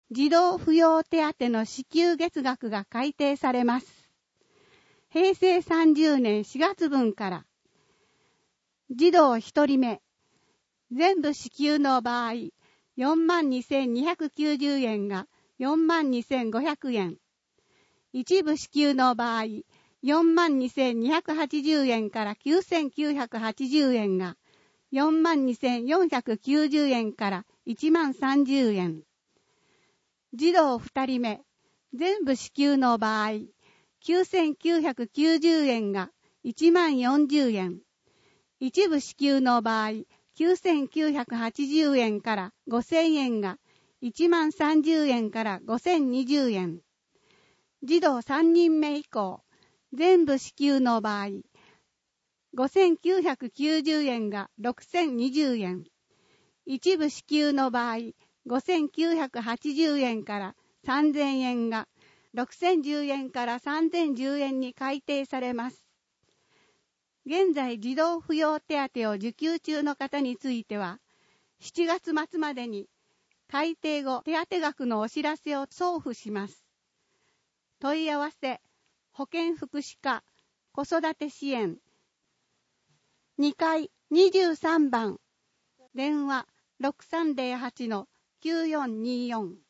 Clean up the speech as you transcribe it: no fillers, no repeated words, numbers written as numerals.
児童扶養手当の支給月額が改定されます。平成30年4月分から、児童1人目、全部支給の場合、42,290 円が42,500 円。一部支給の場合、42,280 円から 9,980 円が42,490 円から10,030 円。児童2人目、全部支給の場合、9,990 円が10,040 円。一部支給の場合、9,980 円から5,000円が10,030 円から5,020 円。児童3人目以降、全部支給の場合、5,990 円が6,020 円。一部支給の場合、5,980 円から3,000円が6,010 円から3,010 円に改定されます。現在、児童扶養手当を受給中の方については、7月末までに改定後手当額のお知らせを送付します。問い合わせ、保健福祉課、子育て支援、2階23番、電話 6308-9424